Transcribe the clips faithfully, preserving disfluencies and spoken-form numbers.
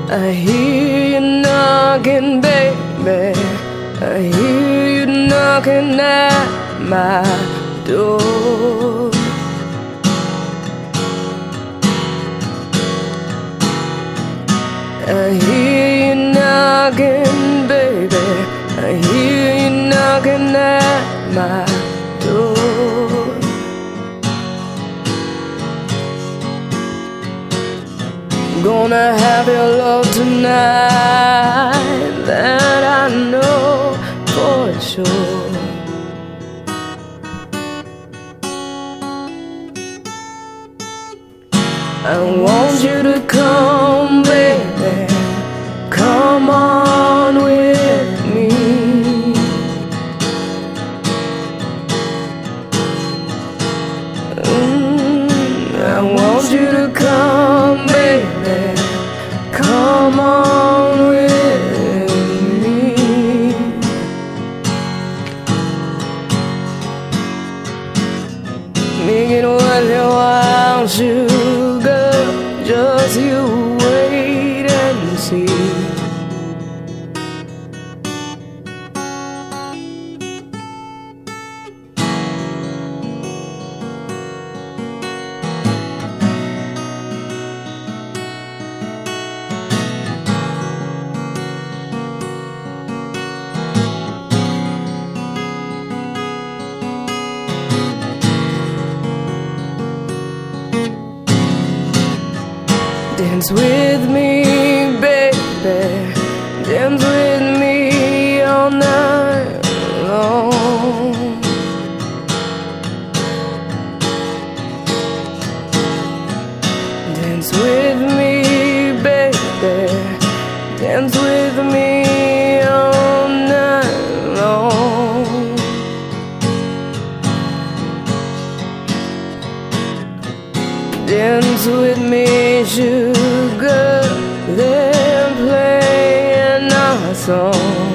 I hear you knocking, baby. I hear you knocking at my door. I hear you knocking, baby. I hear you knocking at my door. Gonna have your love tonight, that I know for sure. I want you to come, baby. Come on with me. Mm, I want you to come, baby. Come on with me. Make it worth your while, sugar. Just you wait and see. Dance with me, baby. Dance with me all night long. Dance with me, baby. Dance with me all night long. Dance with me, sugar. They're playing our song.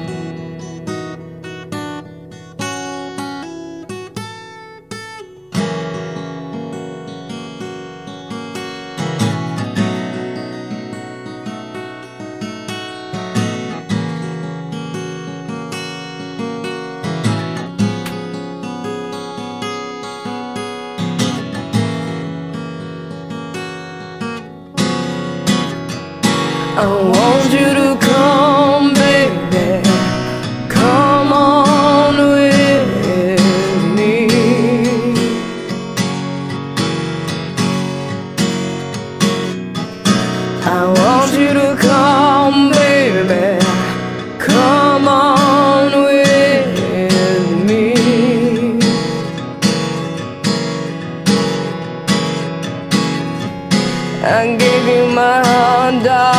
I want you to come, baby. Come on with me. I want you to come, baby. Come on with me. I gave you my heart, darling.